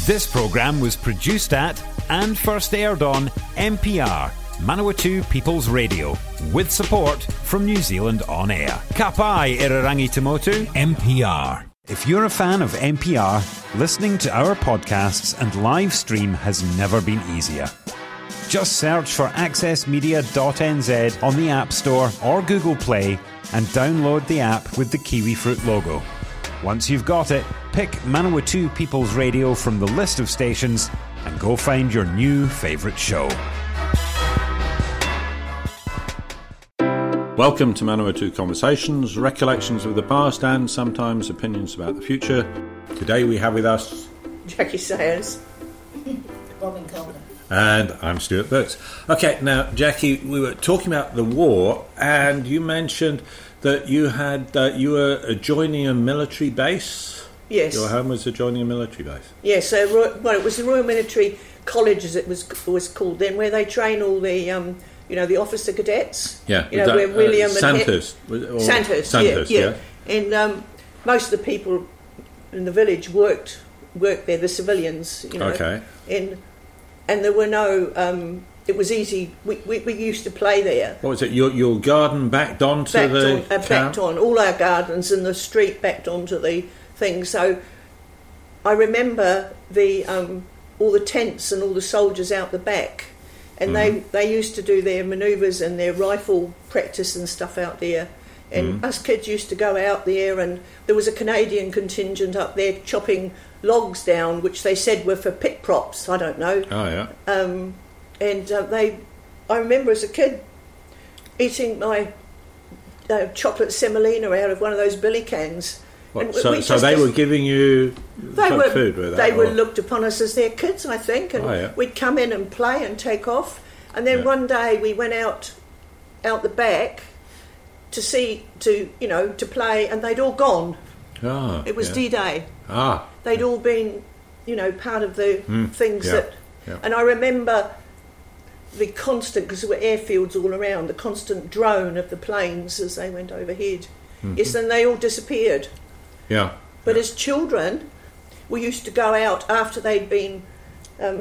This programme was produced at and first aired on MPR, Manawatu People's Radio, with support from New Zealand On Air. Ka pai Irarangi Tamotu, MPR. If you're a fan of MPR, listening to our podcasts and live stream has never been easier. Just search for accessmedia.nz on the App Store or Google Play and download the app with the kiwifruit logo. Once you've got it, pick Manawatu People's Radio from the list of stations and go find your new favourite show. Welcome to Manawatu Conversations, recollections of the past and sometimes opinions about the future. Today we have with us Jackie Sayers, Robin Calder, and I'm Stuart Burks. Okay, now Jackie, we were talking about the war, and you mentioned that you were joining a military base. Yes. Your home was adjoining a military base. Yes, so it was the Royal Military College, as it was called then, where they train all the the officer cadets. Yeah. Where William Sandhurst. Sandhurst. Yeah. And most of the people in the village worked there, the civilians. Okay. And there were no. It was easy. We used to play there. What was it? Your garden backed onto the camp? Backed on. All our gardens and the street backed onto the thing. So I remember all the tents and all the soldiers out the back, and they used to do their manoeuvres and their rifle practice and stuff out there. And us kids used to go out there, and there was a Canadian contingent up there chopping logs down, which they said were for pit props. I don't know. Oh yeah. I remember as a kid eating my chocolate semolina out of one of those billy cans. So they were giving you food, were they? They were looked upon us as their kids, I think, and we'd come in and play and take off. And then one day we went out the back to play, and they'd all gone. Ah, it was D-Day. Ah, they'd all been, part of the things that. Yeah. And I remember the constant, because there were airfields all around, the constant drone of the planes as they went overhead. Yes, and they all disappeared. Yeah. But as children, we used to go out after they'd been, on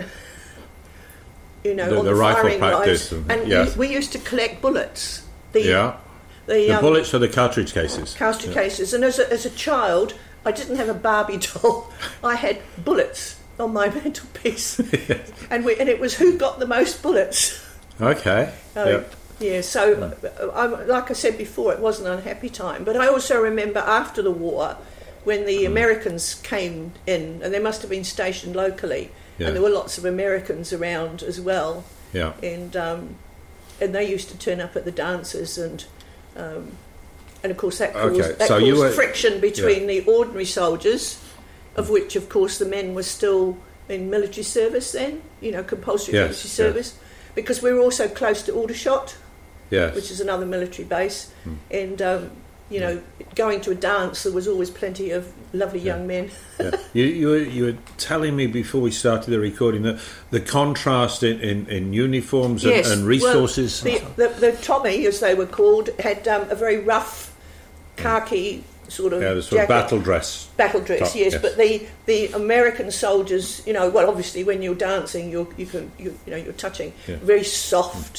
the firing lines, and we used to collect bullets. The bullets or the cartridge cases. Cartridge cases. And as a child, I didn't have a Barbie doll. I had bullets on my mantelpiece. Yes. And it was who got the most bullets. Okay. Yeah, so like I said before, it was an unhappy time. But I also remember after the war, when the Americans came in, and they must have been stationed locally, and there were lots of Americans around as well. Yeah. And they used to turn up at the dances, and of course that caused friction between the ordinary soldiers, of which of course the men were still in military service then, compulsory military service, because we were also close to Aldershot, which is another military base, and going to a dance, there was always plenty of lovely young men. You were telling me before we started the recording that the contrast in uniforms and resources. Well, the Tommy, as they were called, had a very rough khaki sort of the sort of battle dress. Battle dress, top, yes. But the American soldiers, obviously when you're dancing, you're touching, very soft.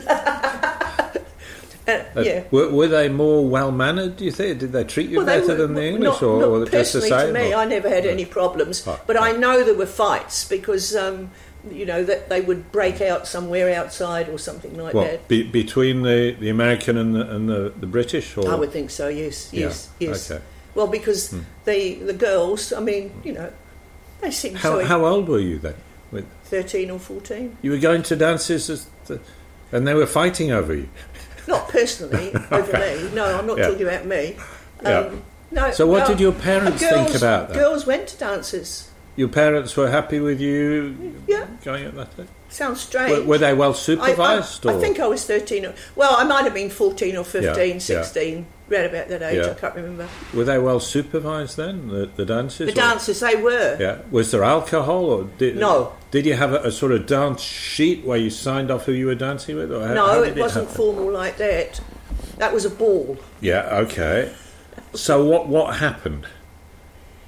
Were they more well-mannered, do you think? Did they treat you better than the English? Not just the same? To me, I never had any problems. But I know there were fights because, that they would break out somewhere outside or something like that. Between the American and the British? Or? I would think so, yes. Okay. Well, because the girls, they seemed so... How old were you then? 13 or 14. You were going to dances and they were fighting over you? Not personally, over me. No, I'm not talking about me. No. So what did your parents think about that? Girls went to dances. Your parents were happy with you going at that time? Sounds strange. Were they well supervised? I think I was 13. Well, I might have been 14 or 15, 16, right about that age, I can't remember. Were they well supervised then, the dances? The dances, they were. Yeah. Was there alcohol? Or no. Did you have a sort of dance sheet where you signed off who you were dancing with? Or no, it wasn't formal like that. That was a ball. Yeah, okay. So what happened?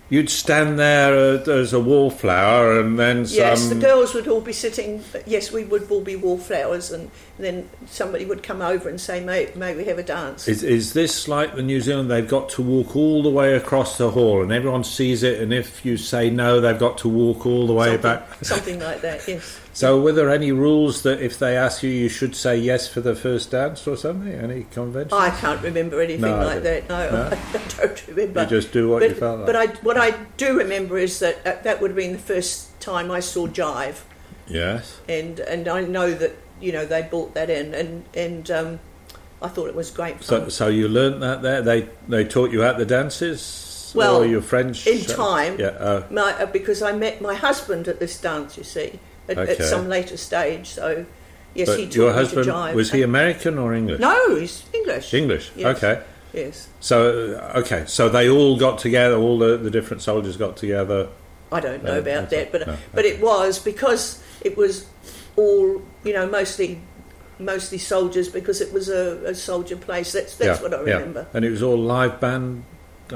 you'd stand there as a wallflower, and then some... Yes, the girls would all be sitting... Yes, we would all be wallflowers, and then somebody would come over and say, may we have a dance? Is this like the New Zealand? They've got to walk all the way across the hall, and everyone sees it, and if you say no, they've got to walk all the way back? Something like that, yes. So were there any rules that if they ask you, you should say yes for the first dance or something? Any conventions? I can't remember anything like that. No, I don't remember. You just do what you felt like. But what I do remember is that that would have been the first time I saw jive. Yes. And I know that, they brought that in, and I thought it was great fun. So you learnt that there? They taught you at the dances? Well, or your French? In time. Yeah. Because I met my husband at this dance, you see. At some later stage, so yes, but he taught your me husband, to jive. was he American or English? No, he's English. English, yes. Okay. Yes. So they all got together, all the different soldiers got together. I don't know about that, but it was because it was all mostly soldiers, because it was a soldier place. That's what I remember. Yeah. And it was all live band.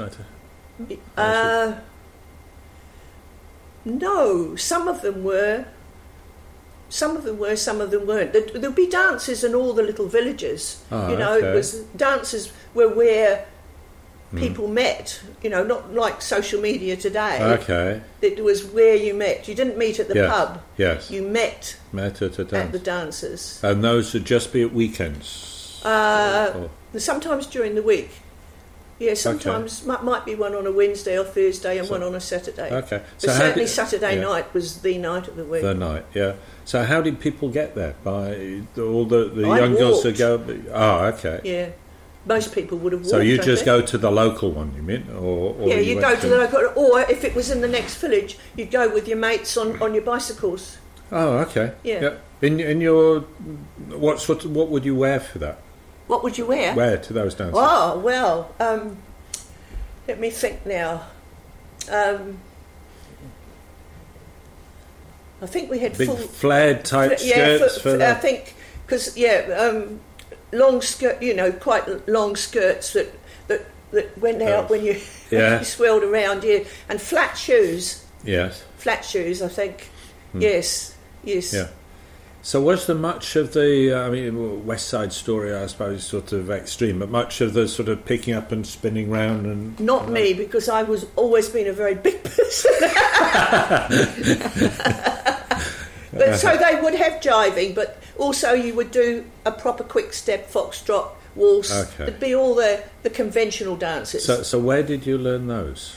No, some of them were. Some of them weren't. There'd be dances in all the little villages. It was dances where people met. Not like social media today. Okay. It was where you met. You didn't meet at the pub. Yes. You met at a dance. At the dances. And those would just be at weekends. Sometimes during the week. Yeah, sometimes might be one on a Wednesday or Thursday and one on a Saturday. Okay. But certainly Saturday night was the night of the week. The night, yeah. So how did people get there? By all the young girls to go? Oh, okay. Yeah. Most people would have walked. So you just go to the local one, you mean? Or you go to the local, or if it was in the next village, you'd go with your mates on your bicycles. Oh, okay. Yeah. In your... What would you wear for that? What would you wear? Wear to those dances? Oh, well, let me think now. I think we had big flared type skirts for that. I think, because, long skirt, quite long skirts that went out when you swirled around, and flat shoes. Yes. Flat shoes, I think. Yes. Yeah. So was there much of the, West Side Story, I suppose, sort of extreme, but much of the sort of picking up and spinning round and... Not me, because I was always been a very big person. But so they would have jiving, but also you would do a proper quick step, foxtrot, waltz. Okay. It'd be all the conventional dances. So where did you learn those?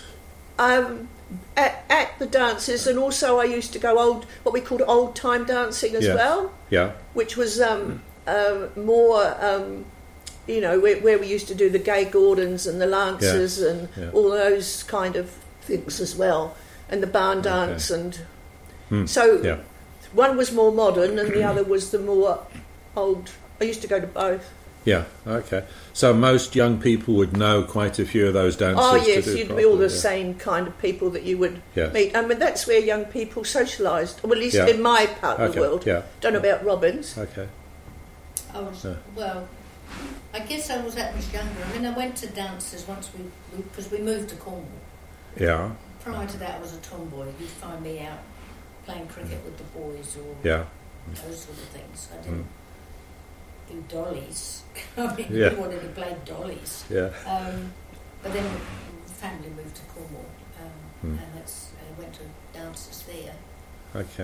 At the dances, and also I used to go what we called old time dancing as well. Yeah. Which was more, where we used to do the Gay Gordons and the Lancers and all those kind of things as well, and the barn dance and so one was more modern and the other was the more old. I used to go to both. Yeah, okay. So most young people would know quite a few of those dances. Oh, yes, you'd be all the same kind of people that you would meet. I mean, that's where young people socialised, well, at least in my part of the world. Yeah. Don't know about Robin's. Okay. Well, I guess I was that much younger. I mean, I went to dances once because we moved to Cornwall. Yeah. Prior to that, I was a tomboy. You'd find me out playing cricket with the boys or those sort of things. I didn't do dollies. I mean, we wanted to play dollies. Yeah. But then the family moved to Cornwall, and I went to dances there. Okay.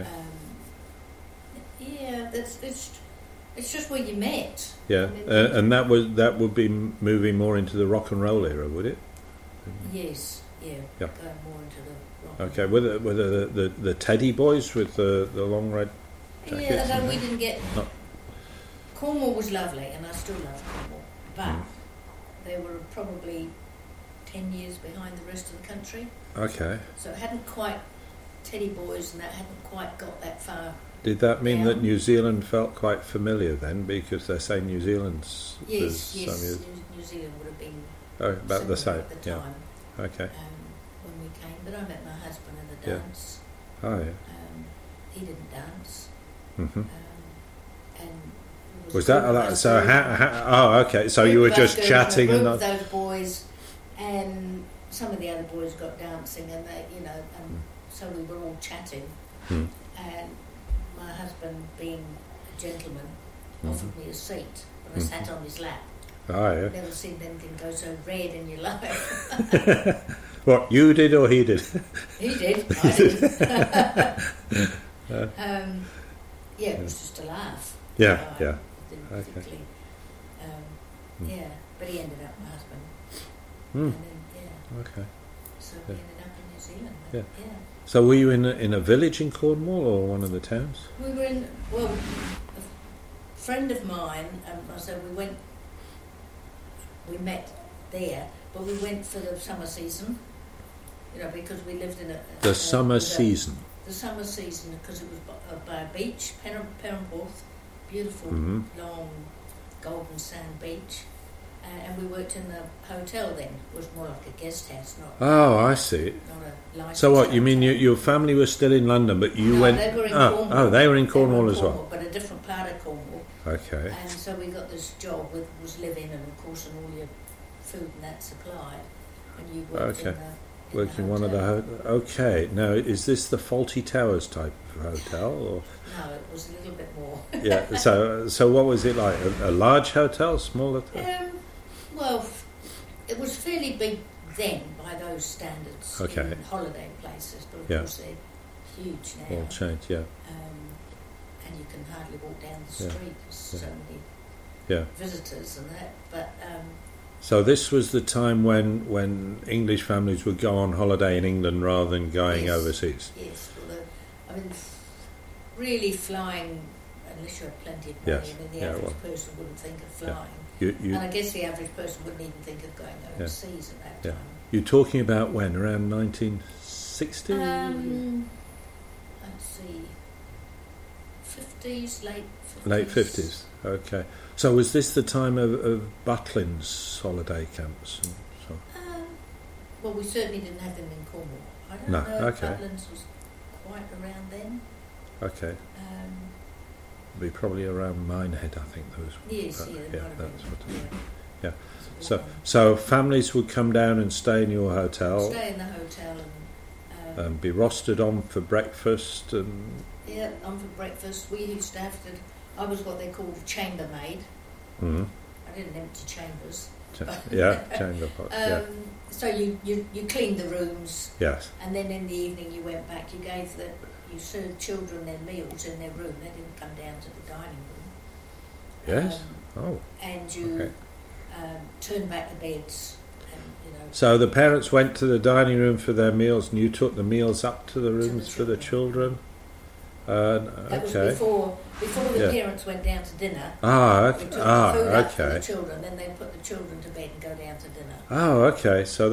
It's just where you met. Yeah, I mean, and that would be moving more into the rock and roll era, would it? Yes. Yeah. Going more into the rock. Okay. Were the Teddy boys with the long red jackets? Yeah, although we didn't get. Cornwall was lovely, and I still love Cornwall, but they were probably 10 years behind the rest of the country. Okay. So it hadn't quite, Teddy Boys and that hadn't quite got that far. Did that mean down. that New Zealand felt quite familiar then, because they're saying New Zealand's... Yes, New Zealand would have been about the same at the time. Okay. When we came, but I met my husband in the dance. Oh, yeah. He didn't dance. Mm-hmm. And was that so? How? Oh, okay. So you were just chatting and those boys, and some of the other boys got dancing, and they, so we were all chatting. And my husband, being a gentleman, offered me a seat, but I sat on his lap. Oh, yeah. Never seen anything go so red in your life. What, you did or he did? He did. I did. It was just a laugh. Yeah. Didn't particularly. But he ended up my husband. And then, Okay. So we ended up in New Zealand. Yeah. So were you in a village in Cornwall or one of the towns? We were in, a friend of mine, so we met there, but we went for the summer season, because we lived in the summer season, because it was by a beach, Perranporth, beautiful, long, golden sand beach. And we worked in the hotel then. It was more like a guest house, not. Oh, I see. Not a licensed So what? hotel. You mean your family was still in London, but you went? They were in Cornwall. Oh, they were in Cornwall as well. But a different part of Cornwall. Okay. And so we got this job was live-in, and of course, and all your food and that supplied. And you worked in one of the Okay. Now, is this the Fawlty Towers type of hotel? Or? No, it was a little bit more. Yeah. So what was it like? A large hotel, small hotel? Well, it was fairly big then by those standards in holiday places, but of course they're huge now. All changed, yeah. And you can hardly walk down the street. There's so many visitors and that. But so this was the time when English families would go on holiday in England rather than going overseas. Yes, really flying, unless you have plenty of money. The average person wouldn't think of flying. And I guess the average person wouldn't even think of going overseas at that time. You're talking about when? Around 1960? Let's see. 50s, late 50s. Late 50s, okay. So was this the time of Butlins holiday camps? And so? Well, we certainly didn't have them in Cornwall. I don't know if Butlins was quite around then. Okay. Be probably around Minehead, I think those. Yes, So families would come down and stay in your hotel. Stay in the hotel and be rostered on for breakfast and. Yeah, on for breakfast. We used to have to. I was what they called a chambermaid. Mm-hmm. I didn't empty chambers. Chamberpot. So you cleaned the rooms. Yes. And then in the evening you went back. You served children their meals in their room. They didn't come down to the dining room. Yes. And you turned back the beds. And, So the parents went to the dining room for their meals, and you took the meals up to the rooms for the children. That was before the parents went down to dinner. We took the food up for the children, then they put the children to bed and go down to dinner. Oh, okay. So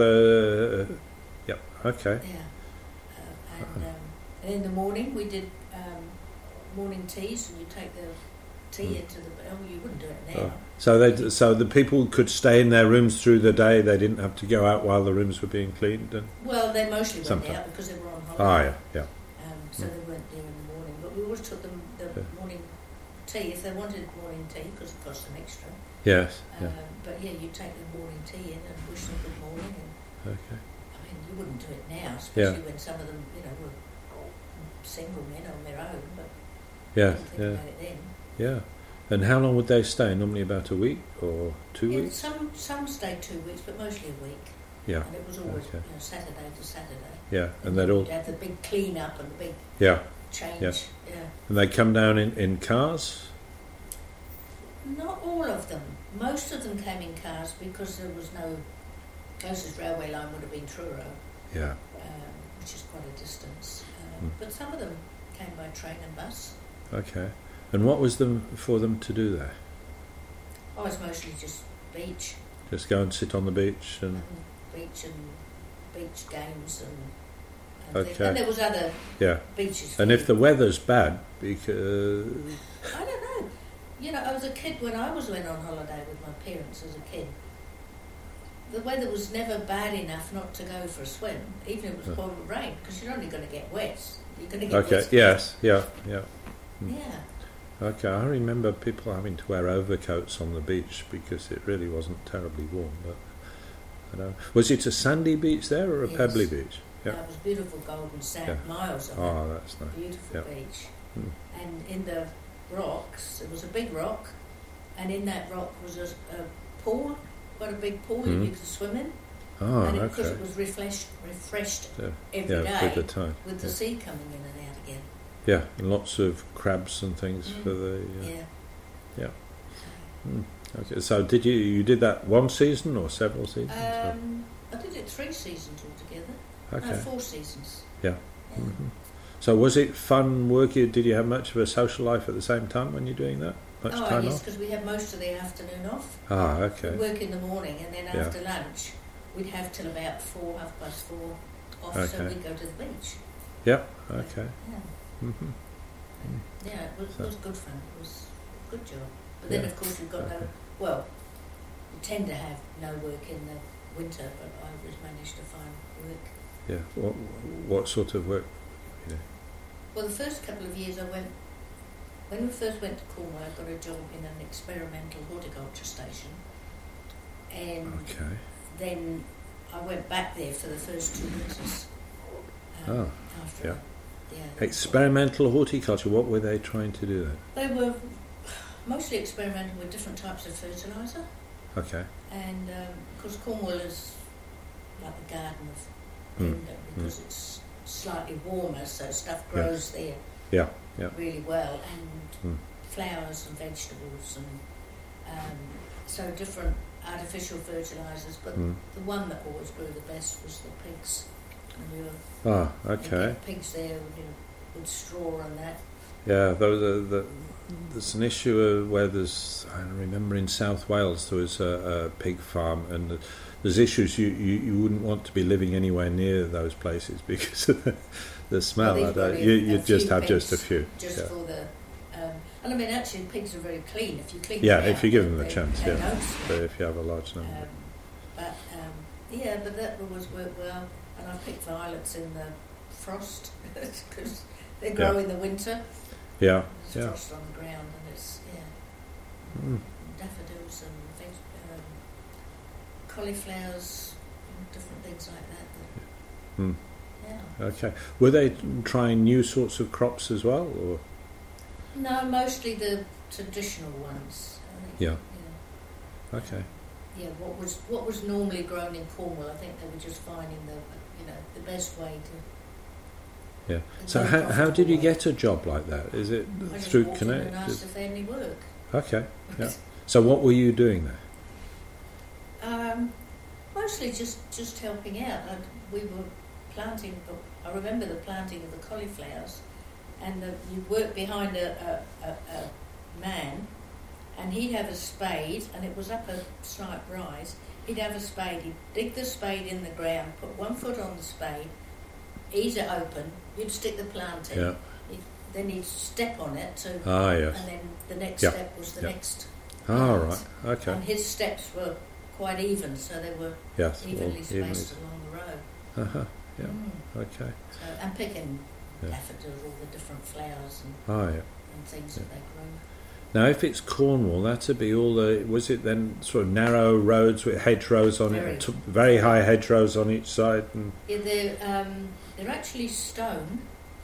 okay. Yeah. And in the morning we did morning teas, and you take the tea into the. You wouldn't do it now. So the people could stay in their rooms through the day. They didn't have to go out while the rooms were being cleaned. Well, they mostly went out because they were on holiday. So they weren't there in the morning. But we always took them the morning tea if they wanted morning tea, because it cost them extra. Yes. But you take the morning tea in and wish them good morning. And, you wouldn't do it now, especially when some of them, were single men on their own. But didn't think about it then. Yeah. And how long would they stay? Normally about a week or 2 weeks? Some stayed 2 weeks, but mostly a week. Yeah. And it was always Saturday to Saturday. Yeah. And they'd all have the big clean up and the big change. Yeah. And they'd come down in cars? Not all of them. Most of them came in cars because there was no closest railway line would have been Truro. Yeah. Which is quite a distance. But some of them came by train and bus. Okay. And what was for them to do there? Oh, it's mostly just beach. Just go and sit on the beach and beach games and things. And there was other beaches. And if the weather's bad, because I don't know. I was a kid when I went on holiday with my parents as a kid. The weather was never bad enough not to go for a swim, even if it was pouring rain, because you're only going to get wet. You're going to get wet. Yes. Yeah. Yeah. Okay, I remember people having to wear overcoats on the beach because it really wasn't terribly warm. But Was it a sandy beach there or a pebbly beach? Yeah, it was beautiful golden sand, miles of it. Oh, that's nice. Beautiful beach. And in the rocks, it was a big rock, and in that rock was a pool, quite a big pool that you could swim in. Oh, and because it was refreshed every day with the sea coming in and out again. Yeah, and lots of crabs and things for the... Yeah. Okay, so did you did that one season or several seasons? I did it 3 seasons altogether. Okay. No, 4 seasons. Yeah. Mm-hmm. So was it fun working? Did you have much of a social life at the same time when you're doing that? Much time yes, because we had most of the afternoon off. Ah, okay. We'd work in the morning, and then after lunch, we'd have till about 4:30 off, so we'd go to the beach. Yeah, okay. Yeah. Mm-hmm. Yeah, it was good fun. It was a good job. But then, of course, we've got we tend to have no work in the winter, but I always managed to find work. Yeah. What sort of work? Well, the first couple of years when we first went to Cornwall, I got a job in an experimental horticulture station. And then I went back there for the first 2 winters. After experimental horticulture, what were they trying to do then? They were mostly experimental with different types of fertiliser. Okay. And of course Cornwall is like the Garden of Eden because it's slightly warmer, so stuff grows there really well, and flowers and vegetables, and so different artificial fertilisers, but the one that always grew the best was the pigs. And pigs there with straw and that. Yeah, there's an issue where I remember in South Wales there was a pig farm, and there's issues you wouldn't want to be living anywhere near those places because of the smell. You just have just a few. Just for the... and I mean, actually, pigs are very clean if you clean them out. If you give them the chance, but if you have a large number. But that always worked well. And I picked violets in the frost because they grow in the winter. Yeah. There's frost on the ground, and it's daffodils and cauliflowers, different things like that. Okay. Were they trying new sorts of crops as well, or? No, mostly the traditional ones. I think. Yeah. Okay. Yeah, what was normally grown in Cornwall, I think they were just finding the best way to. Yeah. So how did you get a job like that? Is it through Connect? I asked if they had any work. Okay. Yeah. So what were you doing there? Mostly just helping out. We were planting. I remember the planting of the cauliflowers, and you work behind a man. And he'd have a spade, and it was up a slight rise. He'd have a spade, he'd dig the spade in the ground, put 1 foot on the spade, ease it open, you'd stick the plant in, then he'd step on it, and then the next step was the next plant. Right, okay. And his steps were quite even, so they were evenly spaced along the road. Okay. So, and picking daffodils, all the different flowers and things that they grew. Now, if it's Cornwall, that'd be all the... Was it then sort of narrow roads with hedgerows on it, very high hedgerows on each side? And they're actually stone.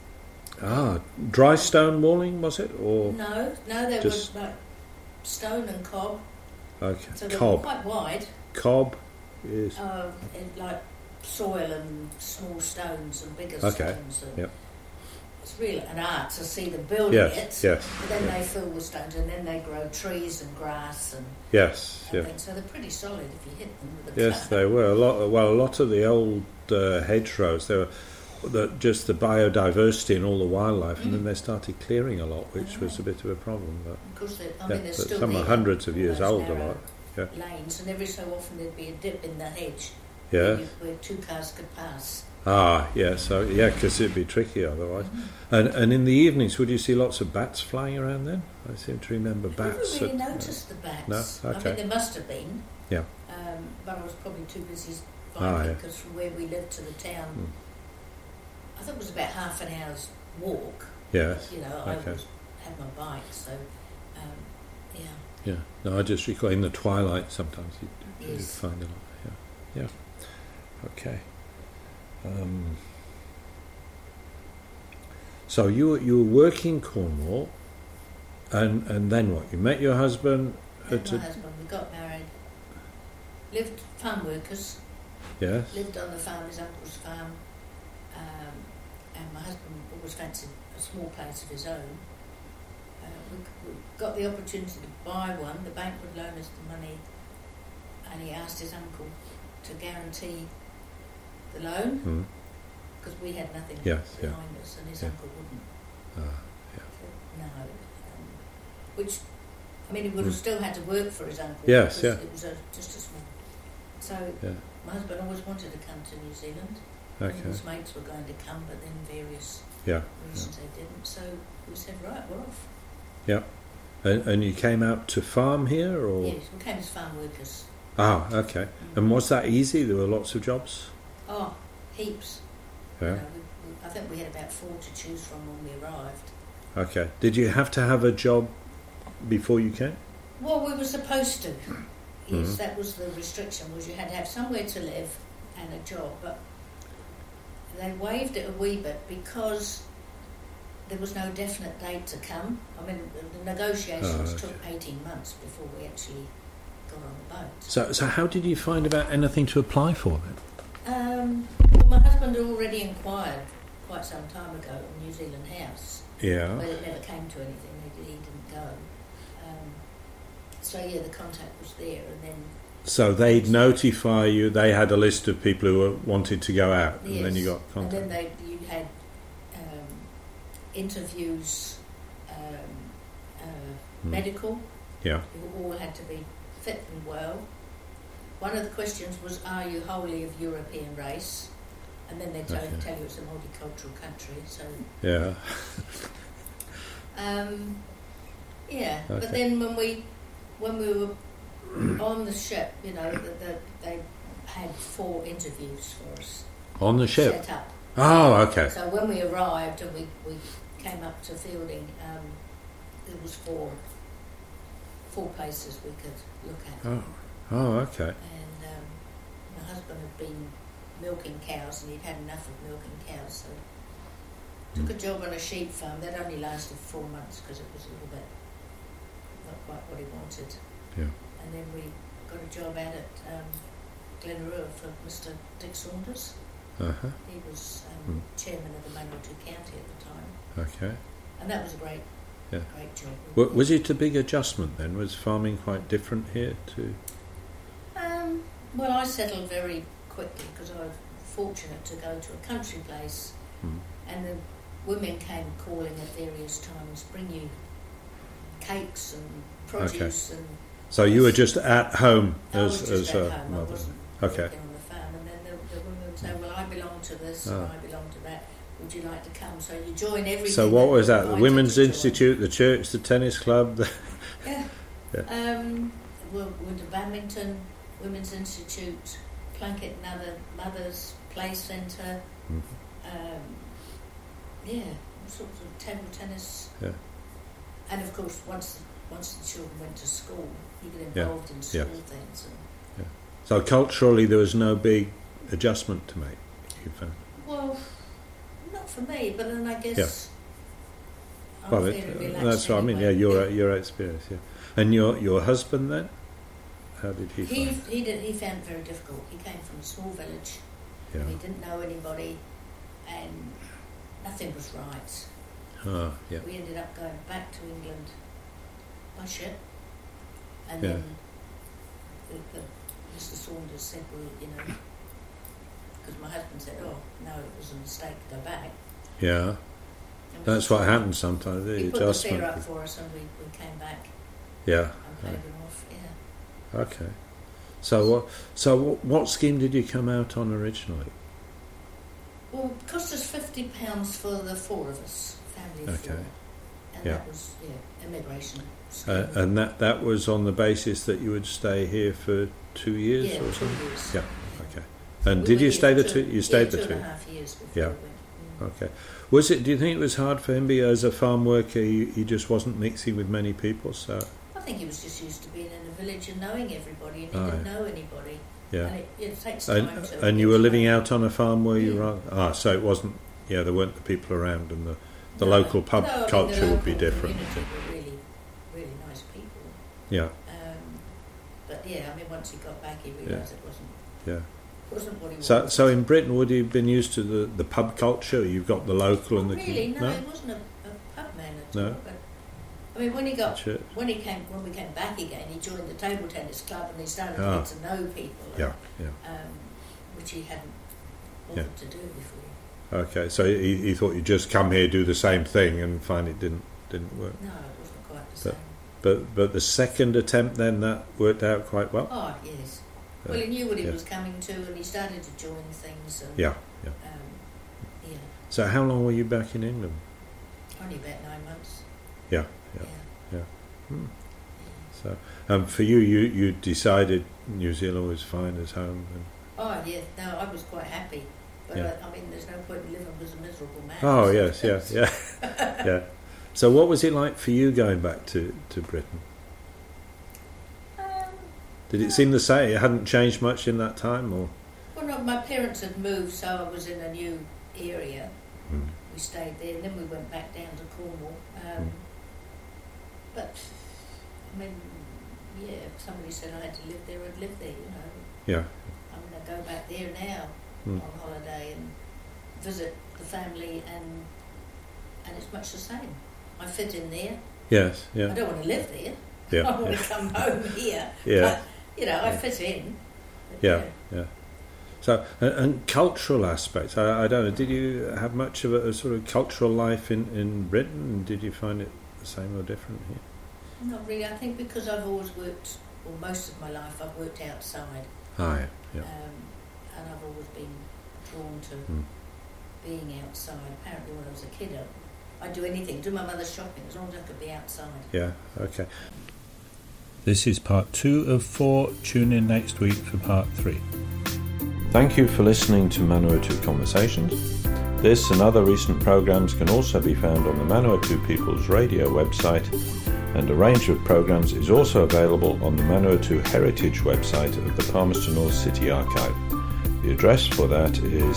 Dry stone walling, was it? Or no, they were like stone and cob. Okay, so they were quite wide. Cob is... like soil and small stones and bigger stones. It's really an art to see them building it. Yes. But then they fill with stones, and then they grow trees and grass and things. So they're pretty solid if you hit them with a Yes, they were. A lot of the old hedgerows, they were just the biodiversity and all the wildlife, and then they started clearing a lot, which was a bit of a problem. But of course, they're still some are hundreds of years old, a lot. Lanes, and every so often there'd be a dip in the hedge. Yeah. Where 2 cars could pass. So because it'd be tricky otherwise. And in the evenings, would you see lots of bats flying around then? I seem to remember bats. I never really noticed the bats. No? Okay. I mean, there must have been. Yeah. But I was probably too busy finding because from where we lived to the town, I think it was about half an hour's walk. Yes. I always had my bike, so Yeah. No, I just recall in the twilight sometimes you'd find a lot. Yeah. Okay. So you were working in Cornwall, and then what? You met your husband? My husband. We got married. Lived farm workers. Yes. Lived on the farm, his uncle's farm, and my husband always fancied a small place of his own. We got the opportunity to buy one. The bank would loan us the money, and he asked his uncle to guarantee the loan because we had nothing behind us, and his uncle wouldn't. No, which I mean, he would have still had to work for his uncle. Yes, yeah. It was just a small. So my husband always wanted to come to New Zealand. Okay. His mates were going to come, but then various reasons they didn't. So we said, right, we're off. Yeah. And you came out to farm here, or? Yes, we came as farm workers. Ah, okay. And was that easy? There were lots of jobs? Oh, heaps. Yeah. You know, I think we had about 4 to choose from when we arrived. Okay. Did you have to have a job before you came? Well, we were supposed to. Yes, that was the restriction, was you had to have somewhere to live and a job. But they waived it a wee bit because there was no definite date to come. I mean, the negotiations took 18 months before we actually got on the boat. So how did you find about anything to apply for then? Well, my husband had already inquired quite some time ago on New Zealand House. Yeah. But it never came to anything. He didn't go. So the contact was there, and then. So they'd notify you. They had a list of people who wanted to go out, and then you got contact. And then you had interviews, medical. Yeah. You all had to be fit and well. One of the questions was, "Are you wholly of European race?" And then they tell you it's a multicultural country. So. Yeah. Yeah, okay. But then when we were on the ship, you know, they had 4 interviews for us. On the ship? Set up. Oh, okay. So when we arrived and we came up to fielding, there was 4 places we could look at. Oh, okay. And my husband had been milking cows, and he'd had enough of milking cows, so took a job on a sheep farm. That only lasted 4 months because it was a little bit not quite what he wanted. Yeah. And then we got a job out at Glenrua for Mr. Dick Saunders. Uh-huh. He was chairman of the Manawatu County at the time. Okay. And that was a great job. Was it a big adjustment then? Was farming quite different here too? Well, I settled very quickly because I was fortunate to go to a country place, and the women came calling at various times, bring you cakes and produce and. So you were just at home as at home. mother. I wasn't working on the farm, and then the women would say, "Well, I belong to this, and I belong to that. Would you like to come?" So you join everything. So what was that? The Women's Institute, the church, the tennis club. Yeah. Well, with the Badminton, Women's Institute, Plunkett and other Mothers Play Centre. All sorts of table tennis. Yeah. And of course, once the children went to school, you get involved in school things. And So culturally, there was no big adjustment to make. You found? Well, not for me, but then I guess. Well, that's what I mean. Yeah, your experience. Yeah, and your husband then? How did he find it? He found it very difficult. He came from a small village. Yeah. He didn't know anybody, and nothing was right. We ended up going back to England by ship, and then Mr. Saunders said, "Well, you know," because my husband said, "Oh, no, it was a mistake to go back." Yeah, that's what happens sometimes. He put the fare up for us, and we came back. Yeah, and paid him off. Yeah. Okay. So what scheme did you come out on originally? Well, it cost us £50 for the 4 of us, family of 4. And that was immigration scheme. And that was on the basis that you would stay here for 2 years or something? 2 years. Yeah, okay. And did you stay the 2? You stayed the 2? 2.5 years before we went. Okay. Do you think it was hard for him as a farm worker? He just wasn't mixing with many people, so. I think he was just used to being in a village and knowing everybody, and he didn't know anybody. Yeah. And it takes time to... And you were living out on a farm where you were... so it wasn't... Yeah, there weren't the people around, and the local pub culture would be different. Were really, really nice people. Yeah. But I mean, once he got back, he realised it wasn't... Yeah. Wasn't what he wanted. So in Britain, would you have been used to the pub culture? You've got the local and the... Really, no, he wasn't a pub man at all. But, I mean, when we came back again, he joined the table tennis club and he started to get to know people. Which he hadn't wanted to do before. Okay, so he thought you'd just come here, do the same thing, and find it didn't work. No, it wasn't quite the same. But the second attempt, then, that worked out quite well. Oh yes. Well, he knew what he was coming to, and he started to join things. And, yeah. So how long were you back in England? Only about 9 months. Yeah. So, for you decided New Zealand was fine as home. Oh yeah, no, I was quite happy. But I mean, there's no point in living as a miserable man. Oh yes, yeah. So, what was it like for you going back to Britain? Did it seem the same? It hadn't changed much in that time, or? Well, no, my parents had moved, so I was in a new area. We stayed there, and then we went back down to Cornwall. But I mean, if somebody said I had to live there, I'd live there. Yeah. I'm going to go back there now on holiday and visit the family, and it's much the same. I fit in there. Yes. Yeah. I don't want to live there. Yeah. I want to come home here. Yeah. But, I fit in. Yeah. So, and cultural aspects, I don't know, did you have much of a sort of cultural life in Britain? Did you find it the same or different here? Not really. I think because I've always worked, or most of my life, I've worked outside. Yeah. And I've always been drawn to being outside. Apparently when I was a kid, I'd do anything, do my mother's shopping, as long as I could be outside. Yeah, okay. This is part 2 of 4. Tune in next week for part 3. Thank you for listening to Manawatu Conversations. This and other recent programmes can also be found on the Manawatu People's Radio website, and a range of programmes is also available on the Manawatu Heritage website of the Palmerston North City Archive. The address for that is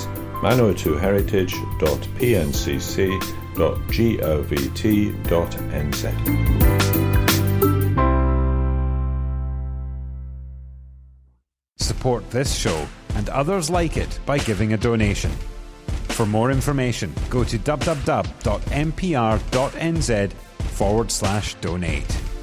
manawatuheritage.pncc.govt.nz. Support this show and others like it by giving a donation. For more information, go to www.mpr.nz/donate.